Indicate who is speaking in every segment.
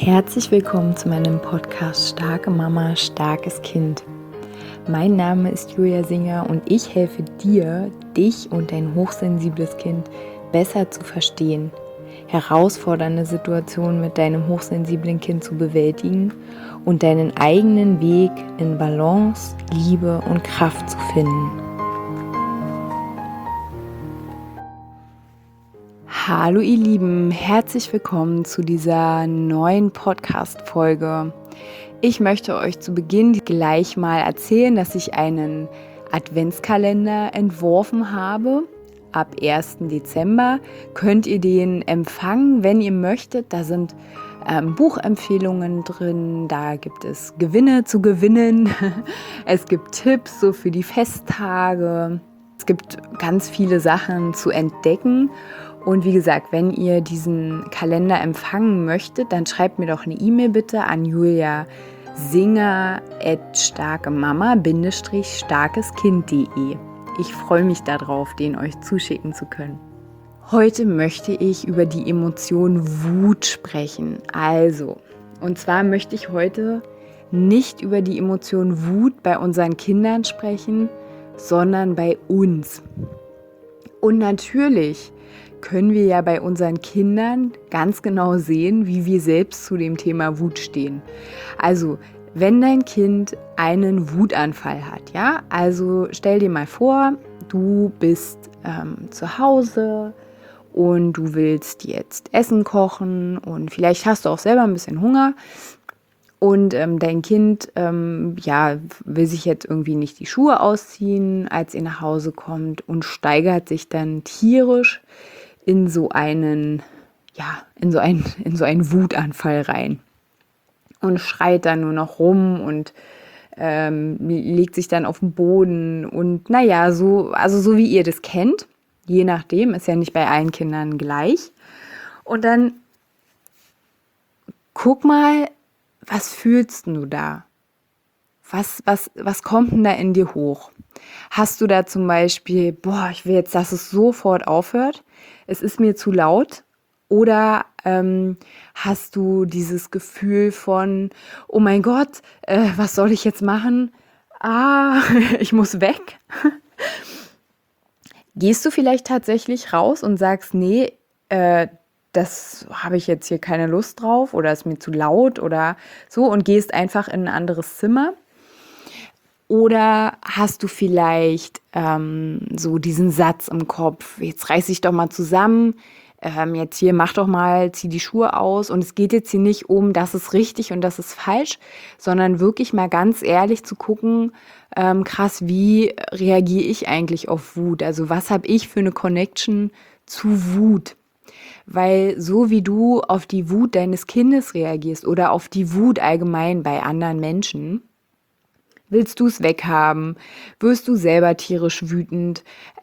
Speaker 1: Herzlich willkommen zu meinem Podcast Starke Mama, starkes Kind. Mein Name ist Julia Singer und ich helfe dir, dich und dein hochsensibles Kind besser zu verstehen, herausfordernde Situationen mit deinem hochsensiblen Kind zu bewältigen und deinen eigenen Weg in Balance, Liebe und Kraft zu finden. Hallo ihr Lieben, herzlich willkommen zu dieser neuen Podcast-Folge. Ich möchte euch zu Beginn gleich mal erzählen, dass ich einen Adventskalender entworfen habe. Ab 1. Dezember könnt ihr den empfangen, wenn ihr möchtet. Da sind Buchempfehlungen drin, da gibt es Gewinne zu gewinnen, es gibt Tipps so für die Festtage, es gibt ganz viele Sachen zu entdecken. Und wie gesagt, wenn ihr diesen Kalender empfangen möchtet, dann schreibt mir doch eine E-Mail bitte an juliasinger@starkemama-starkeskind.de. Ich freue mich darauf, den euch zuschicken zu können. Heute möchte ich über die Emotion Wut sprechen. Und zwar möchte ich heute nicht über die Emotion Wut bei unseren Kindern sprechen, sondern bei uns. Und natürlich können wir ja bei unseren Kindern ganz genau sehen, wie wir selbst zu dem Thema Wut stehen. Also, wenn dein Kind einen Wutanfall hat, ja, also stell dir mal vor, du bist zu Hause und du willst jetzt Essen kochen und vielleicht hast du auch selber ein bisschen Hunger und dein Kind will sich jetzt irgendwie nicht die Schuhe ausziehen, als ihr nach Hause kommt und steigert sich dann tierisch in so einen Wutanfall rein und schreit dann nur noch rum und legt sich dann auf den Boden und so wie ihr das kennt, je nachdem, ist ja nicht bei allen Kindern gleich. Und dann guck mal, was fühlst du da? Was kommt denn da in dir hoch? Hast du da zum Beispiel, ich will jetzt, dass es sofort aufhört, es ist mir zu laut? Oder hast du dieses Gefühl von, oh mein Gott, was soll ich jetzt machen? Ich muss weg. Gehst du vielleicht tatsächlich raus und sagst, nee, das habe ich jetzt hier keine Lust drauf oder ist mir zu laut oder so und gehst einfach in ein anderes Zimmer? Oder hast du vielleicht so diesen Satz im Kopf, jetzt reiß dich doch mal zusammen, jetzt hier mach doch mal, zieh die Schuhe aus. Und es geht jetzt hier nicht um, das ist richtig und das ist falsch, sondern wirklich mal ganz ehrlich zu gucken, krass, wie reagiere ich eigentlich auf Wut? Also was habe ich für eine Connection zu Wut? Weil so wie du auf die Wut deines Kindes reagierst oder auf die Wut allgemein bei anderen Menschen, willst du es weghaben? Wirst du selber tierisch wütend?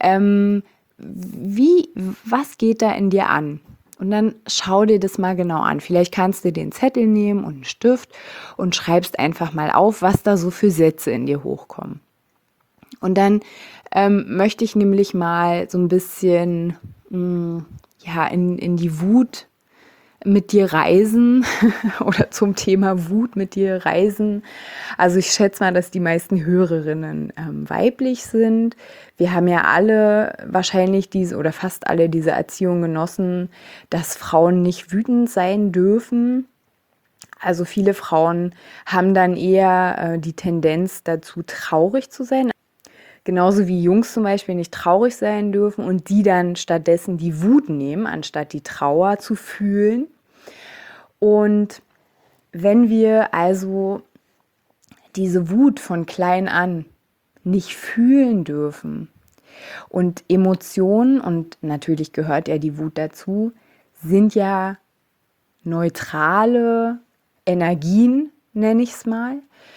Speaker 1: Was geht da in dir an? Und dann schau dir das mal genau an. Vielleicht kannst du den Zettel nehmen und einen Stift und schreibst einfach mal auf, was da so für Sätze in dir hochkommen. Und dann möchte ich nämlich mal so ein bisschen in die Wut mit dir reisen oder zum Thema Wut mit dir reisen. Also ich schätze mal, dass die meisten Hörerinnen weiblich sind. Wir haben ja alle wahrscheinlich fast alle diese Erziehung genossen, dass Frauen nicht wütend sein dürfen. Also viele Frauen haben dann eher die Tendenz dazu, traurig zu sein. Genauso wie Jungs zum Beispiel nicht traurig sein dürfen und die dann stattdessen die Wut nehmen, anstatt die Trauer zu fühlen. Und wenn wir also diese Wut von klein an nicht fühlen dürfen und Emotionen, und natürlich gehört ja die Wut dazu, sind ja neutrale Energien, nenne ich es mal,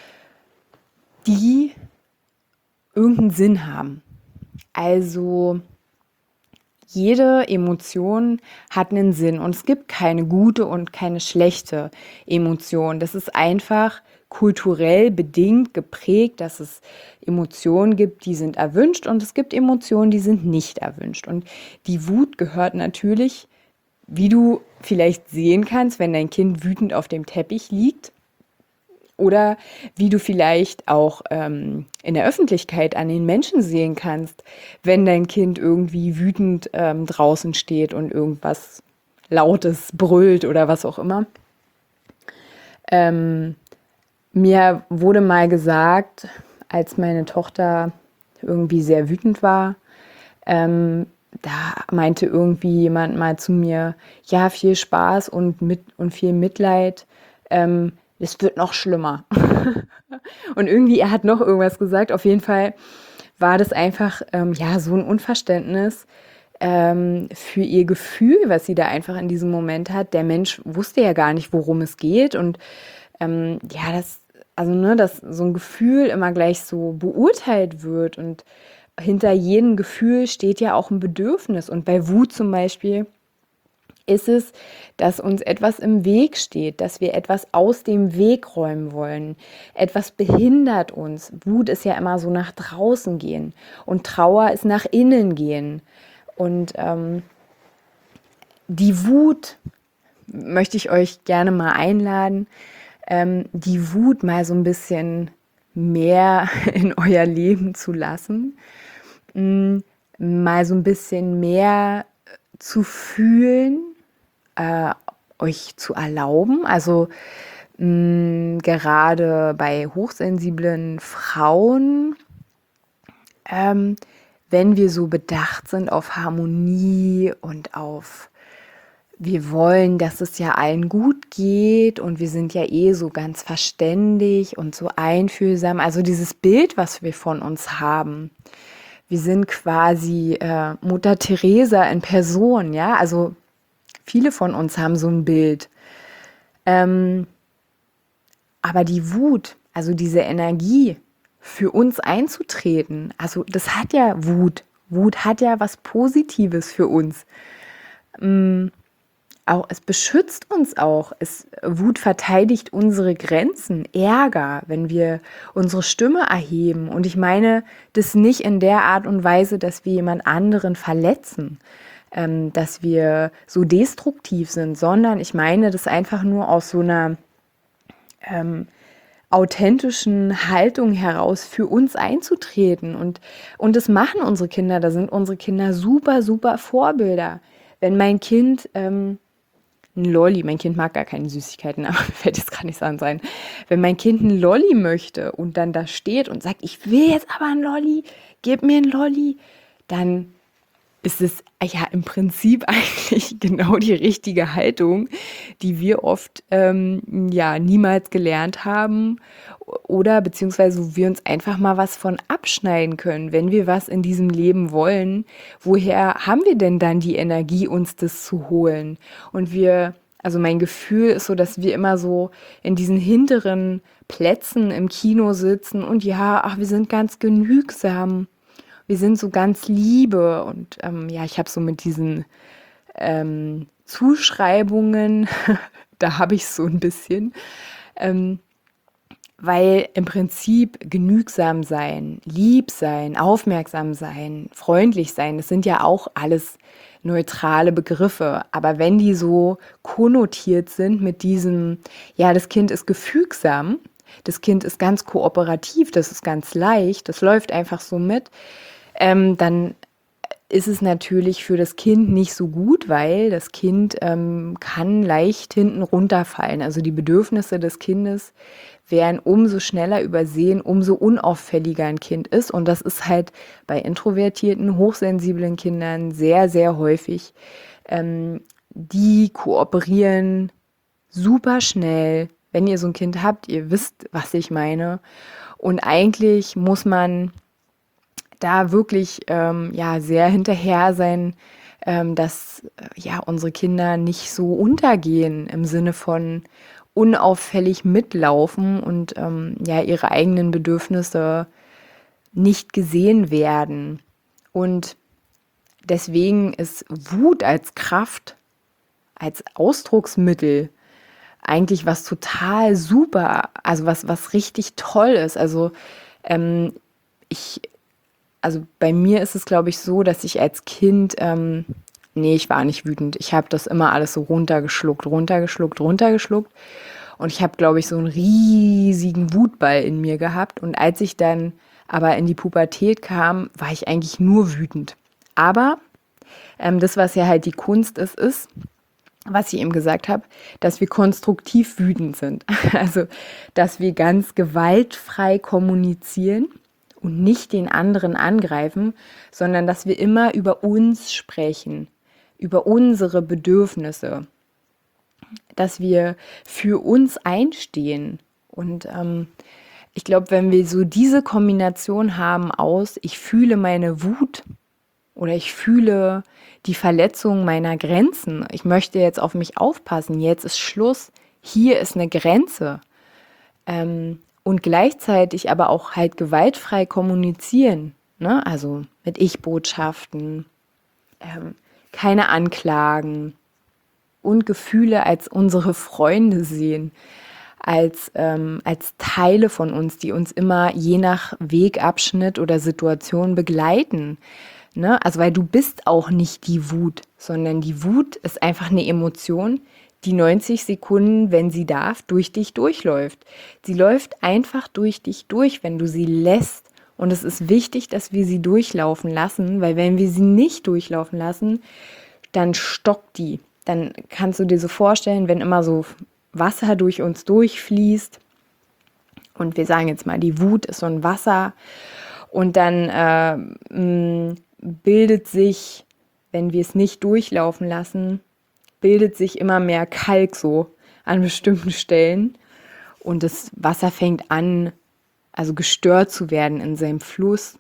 Speaker 1: die irgendeinen Sinn haben. Also jede Emotion hat einen Sinn und es gibt keine gute und keine schlechte Emotion. Das ist einfach kulturell bedingt geprägt, dass es Emotionen gibt, die sind erwünscht und es gibt Emotionen, die sind nicht erwünscht. Und die Wut gehört natürlich Wie du vielleicht sehen kannst, wenn dein Kind wütend auf dem Teppich liegt oder wie du vielleicht auch in der Öffentlichkeit an den Menschen sehen kannst, wenn dein Kind irgendwie wütend draußen steht und irgendwas Lautes brüllt oder was auch immer. Ähm, Mir wurde mal gesagt, als meine Tochter irgendwie sehr wütend war, da meinte irgendwie jemand mal zu mir, ja, viel Spaß und viel Mitleid, es wird noch schlimmer. Und irgendwie, er hat noch irgendwas gesagt. Auf jeden Fall war das einfach, ja, so ein Unverständnis für ihr Gefühl, was sie da einfach in diesem Moment hat. Der Mensch wusste ja gar nicht, worum es geht. Und ja, also ne, dass so ein Gefühl immer gleich so beurteilt wird. Und hinter jedem Gefühl steht ja auch ein Bedürfnis. Und bei Wut zum Beispiel ist es, dass uns etwas im Weg steht, dass wir etwas aus dem Weg räumen wollen. Etwas behindert uns. Wut ist ja immer so nach draußen gehen und Trauer ist nach innen gehen. Und die Wut möchte ich euch gerne mal einladen, die Wut mal so ein bisschen mehr in euer Leben zu lassen, mal so ein bisschen mehr zu fühlen, euch zu erlauben. Also gerade bei hochsensiblen Frauen, wenn wir so bedacht sind auf Harmonie und auf, wir wollen, dass es ja allen gut geht und wir sind ja eh so ganz verständig und so einfühlsam. Also dieses Bild, was wir von uns haben. Wir sind quasi Mutter Teresa in Person, ja. Also viele von uns haben so ein Bild. Aber die Wut, also diese Energie für uns einzutreten, also das hat ja Wut. Wut hat ja was Positives für uns. Auch, es beschützt uns auch. Wut verteidigt unsere Grenzen. Ärger, wenn wir unsere Stimme erheben. Und ich meine das nicht in der Art und Weise, dass wir jemand anderen verletzen, dass wir so destruktiv sind, sondern ich meine das einfach nur aus so einer authentischen Haltung heraus für uns einzutreten. Und das machen unsere Kinder. Da sind unsere Kinder super, super Vorbilder. Wenn mein Kind ein Lolli, mein Kind mag gar keine Süßigkeiten, aber fällt jetzt gar nicht so an sein. Wenn mein Kind ein Lolli möchte und dann da steht und sagt, ich will jetzt aber ein Lolli, gib mir ein Lolli, dann ist es ja im Prinzip eigentlich genau die richtige Haltung, die wir oft ja niemals gelernt haben oder beziehungsweise wo wir uns einfach mal was von abschneiden können, wenn wir was in diesem Leben wollen. Woher haben wir denn dann die Energie, uns das zu holen? Und also mein Gefühl ist so, dass wir immer so in diesen hinteren Plätzen im Kino sitzen und ja, ach, wir sind ganz genügsam. Wir sind so ganz Liebe und ja, ich habe so mit diesen Zuschreibungen, da habe ich so ein bisschen, weil im Prinzip genügsam sein, lieb sein, aufmerksam sein, freundlich sein, das sind ja auch alles neutrale Begriffe. Aber wenn die so konnotiert sind mit diesem, ja, das Kind ist gefügsam, das Kind ist ganz kooperativ, das ist ganz leicht, das läuft einfach so mit, dann ist es natürlich für das Kind nicht so gut, weil das Kind kann leicht hinten runterfallen. Also die Bedürfnisse des Kindes werden umso schneller übersehen, umso unauffälliger ein Kind ist. Und das ist halt bei introvertierten, hochsensiblen Kindern sehr, sehr häufig. Die kooperieren super schnell. Wenn ihr so ein Kind habt, ihr wisst, was ich meine. Und eigentlich muss man da wirklich ja sehr hinterher sein, dass ja unsere Kinder nicht so untergehen im Sinne von unauffällig mitlaufen und ja ihre eigenen Bedürfnisse nicht gesehen werden. Und deswegen ist Wut als Kraft, als Ausdrucksmittel eigentlich was total super, also was richtig toll ist. Also ich also bei mir ist es, glaube ich, so, dass ich als Kind Nee, ich war nicht wütend. Ich habe das immer alles so runtergeschluckt, runtergeschluckt, runtergeschluckt. Und ich habe, glaube ich, so einen riesigen Wutball in mir gehabt. Und als ich dann aber in die Pubertät kam, war ich eigentlich nur wütend. Aber das, was ja halt die Kunst ist, was ich eben gesagt habe, dass wir konstruktiv wütend sind. Also, dass wir ganz gewaltfrei kommunizieren und nicht den anderen angreifen, sondern dass wir immer über uns sprechen, über unsere Bedürfnisse, dass wir für uns einstehen. Und ich glaube, wenn wir so diese Kombination haben aus, ich fühle meine Wut oder ich fühle die Verletzung meiner Grenzen, ich möchte jetzt auf mich aufpassen, jetzt ist Schluss, hier ist eine Grenze. Und gleichzeitig aber auch halt gewaltfrei kommunizieren, ne? Also mit Ich-Botschaften, keine Anklagen und Gefühle als unsere Freunde sehen, als Teile von uns, die uns immer je nach Wegabschnitt oder Situation begleiten. Ne? Also weil du bist auch nicht die Wut, sondern die Wut ist einfach eine Emotion, die 90 Sekunden, wenn sie darf, durch dich durchläuft. Sie läuft einfach durch dich durch, wenn du sie lässt. Und es ist wichtig, dass wir sie durchlaufen lassen, weil wenn wir sie nicht durchlaufen lassen, dann stockt die. Dann kannst du dir so vorstellen, wenn immer so Wasser durch uns durchfließt und wir sagen jetzt mal, die Wut ist so ein Wasser und dann bildet sich, wenn wir es nicht durchlaufen lassen, bildet sich immer mehr Kalk so an bestimmten Stellen und das Wasser fängt an, also gestört zu werden in seinem Fluss.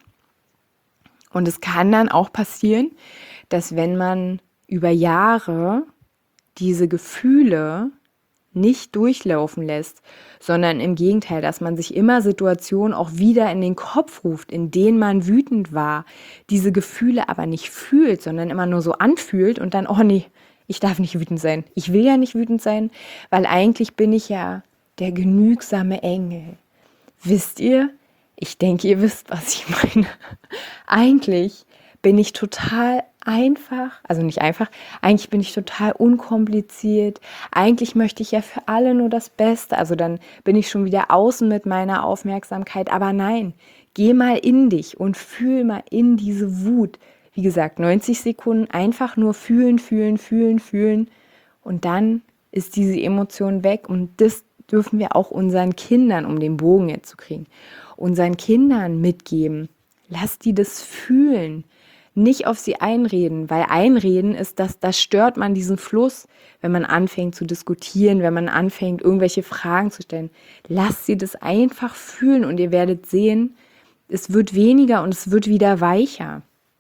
Speaker 1: Und es kann dann auch passieren, dass wenn man über Jahre diese Gefühle nicht durchlaufen lässt, sondern im Gegenteil, dass man sich immer Situationen auch wieder in den Kopf ruft, in denen man wütend war, diese Gefühle aber nicht fühlt, sondern immer nur so anfühlt und dann, oh nee, ich darf nicht wütend sein. Ich will ja nicht wütend sein, weil eigentlich bin ich ja der genügsame Engel. Wisst ihr? Ich denke, ihr wisst, was ich meine. Eigentlich bin ich total einfach, also nicht einfach, eigentlich bin ich total unkompliziert. Eigentlich möchte ich ja für alle nur das Beste. Also dann bin ich schon wieder außen mit meiner Aufmerksamkeit. Aber nein, geh mal in dich und fühl mal in diese Wut. Wie gesagt, 90 Sekunden einfach nur fühlen, fühlen, fühlen, fühlen. Und dann ist diese Emotion weg. Und das dürfen wir auch unseren Kindern, um den Bogen jetzt zu kriegen, unseren Kindern mitgeben. Lass die das fühlen. Nicht auf sie einreden, weil einreden ist, dass das stört man diesen Fluss, wenn man anfängt zu diskutieren, wenn man anfängt, irgendwelche Fragen zu stellen. Lasst sie das einfach fühlen und ihr werdet sehen, es wird weniger und es wird wieder weicher.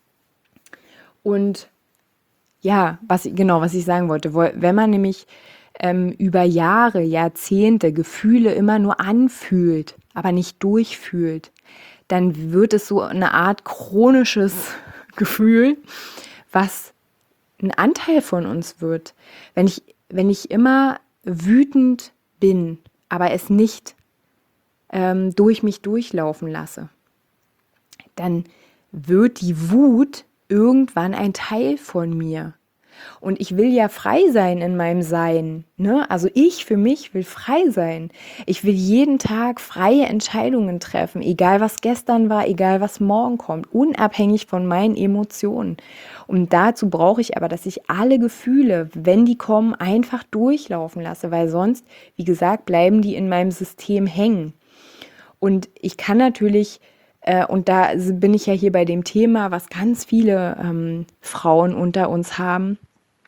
Speaker 1: Und ja, was ich sagen wollte, wenn man nämlich über Jahre, Jahrzehnte Gefühle immer nur anfühlt, aber nicht durchfühlt, dann wird es so eine Art chronisches Gefühl, was ein Anteil von uns wird. Wenn ich immer wütend bin, aber es nicht durch mich durchlaufen lasse, dann wird die Wut irgendwann ein Teil von mir. Und ich will ja frei sein in meinem Sein, ne? Also ich für mich will frei sein. Ich will jeden Tag freie Entscheidungen treffen, egal was gestern war, egal was morgen kommt, unabhängig von meinen Emotionen. Und dazu brauche ich aber, dass ich alle Gefühle, wenn die kommen, einfach durchlaufen lasse, weil sonst, wie gesagt, bleiben die in meinem System hängen. Und ich kann natürlich und da bin ich ja hier bei dem Thema, was ganz viele Frauen unter uns haben,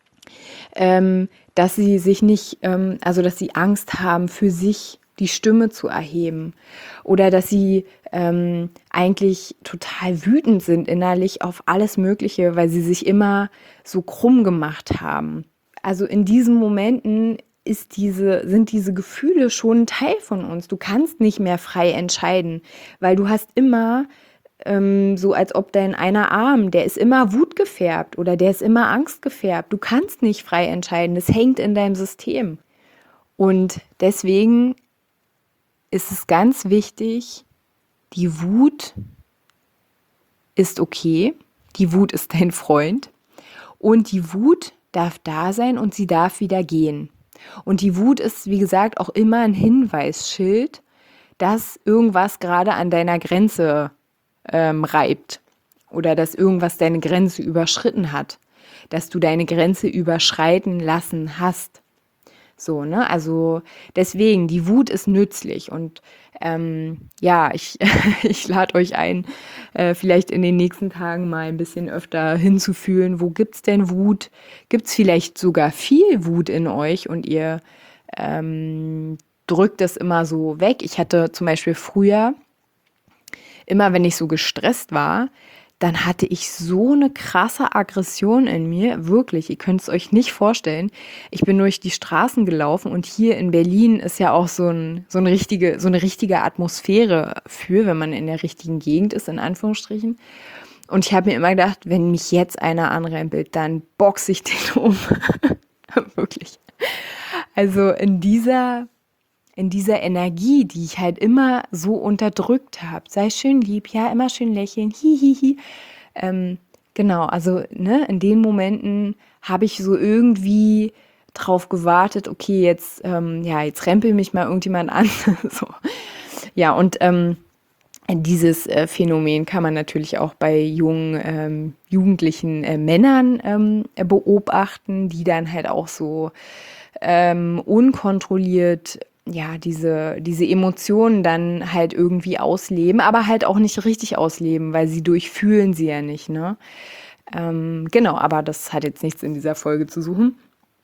Speaker 1: dass sie sich nicht, also dass sie Angst haben, für sich die Stimme zu erheben oder dass sie eigentlich total wütend sind innerlich auf alles Mögliche, weil sie sich immer so krumm gemacht haben. Also in diesen Momenten sind diese Gefühle schon ein Teil von uns. Du kannst nicht mehr frei entscheiden, weil du hast immer so, als ob dein einer Arm, der ist immer wutgefärbt oder der ist immer angstgefärbt. Du kannst nicht frei entscheiden. Das hängt in deinem System. Und deswegen ist es ganz wichtig, die Wut ist okay. Die Wut ist dein Freund. Und die Wut darf da sein und sie darf wieder gehen. Und die Wut ist, wie gesagt, auch immer ein Hinweisschild, dass irgendwas gerade an deiner Grenze reibt oder dass irgendwas deine Grenze überschritten hat, dass du deine Grenze überschreiten lassen hast. So, ne? Also deswegen, die Wut ist nützlich und ja, ich lade euch ein, vielleicht in den nächsten Tagen mal ein bisschen öfter hinzufühlen, wo gibt's denn Wut? Gibt's vielleicht sogar viel Wut in euch und ihr drückt es immer so weg? Ich hatte zum Beispiel früher, immer wenn ich so gestresst war, dann hatte ich so eine krasse Aggression in mir, wirklich, ihr könnt es euch nicht vorstellen. Ich bin durch die Straßen gelaufen und hier in Berlin ist ja auch so eine richtige Atmosphäre für, wenn man in der richtigen Gegend ist, in Anführungsstrichen. Und ich habe mir immer gedacht, wenn mich jetzt einer anrempelt, dann boxe ich den um. Wirklich. Also in dieser Energie, die ich halt immer so unterdrückt habe. Sei schön lieb, ja, immer schön lächeln, hihihi. Genau, also ne, in den Momenten habe ich so irgendwie drauf gewartet, okay, jetzt, ja, jetzt rempel mich mal irgendjemand an. So. Ja, und dieses Phänomen kann man natürlich auch bei jungen, jugendlichen Männern beobachten, die dann halt auch so unkontrolliert ja, diese Emotionen dann halt irgendwie ausleben, aber halt auch nicht richtig ausleben, weil sie durchfühlen sie ja nicht, ne? Genau, aber das hat jetzt nichts in dieser Folge zu suchen.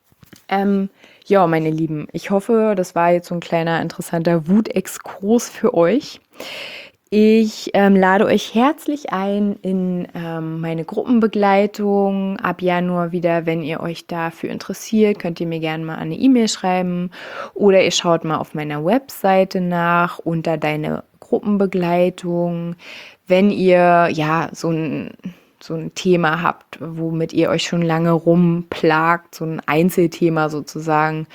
Speaker 1: Ja, meine Lieben, ich hoffe, das war jetzt so ein kleiner interessanter Wutexkurs für euch. Ich lade euch herzlich ein in meine Gruppenbegleitung ab Januar wieder. Wenn ihr euch dafür interessiert, könnt ihr mir gerne mal eine E-Mail schreiben oder ihr schaut mal auf meiner Webseite nach unter deine Gruppenbegleitung. Wenn ihr ja so ein Thema habt, womit ihr euch schon lange rumplagt, so ein Einzelthema sozusagen,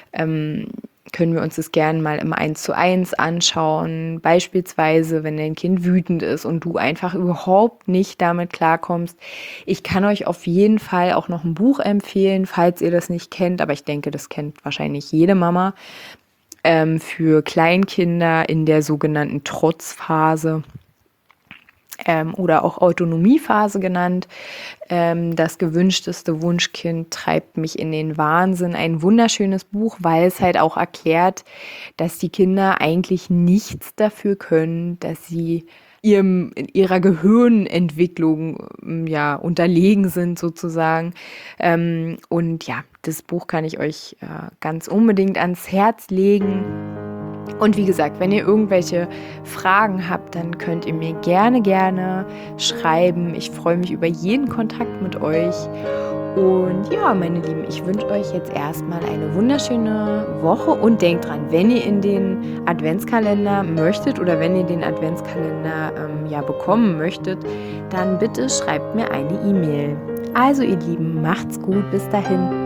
Speaker 1: können wir uns das gerne mal im 1:1 anschauen. Beispielsweise, wenn dein Kind wütend ist und du einfach überhaupt nicht damit klarkommst. Ich kann euch auf jeden Fall auch noch ein Buch empfehlen, falls ihr das nicht kennt, aber ich denke, das kennt wahrscheinlich jede Mama, für Kleinkinder in der sogenannten Trotzphase. Oder auch Autonomiephase genannt. Das gewünschteste Wunschkind treibt mich in den Wahnsinn. Ein wunderschönes Buch, weil es halt auch erklärt, dass die Kinder eigentlich nichts dafür können, dass sie ihrer Gehirnentwicklung ja unterlegen sind sozusagen. Und ja, das Buch kann ich euch ganz unbedingt ans Herz legen. Und wie gesagt, wenn ihr irgendwelche Fragen habt, dann könnt ihr mir gerne schreiben. Ich freue mich über jeden Kontakt mit euch. Und ja, meine Lieben, ich wünsche euch jetzt erstmal eine wunderschöne Woche und denkt dran, wenn ihr in den Adventskalender möchtet oder wenn ihr den Adventskalender ja bekommen möchtet, dann bitte schreibt mir eine E-Mail. Also ihr Lieben, macht's gut, bis dahin.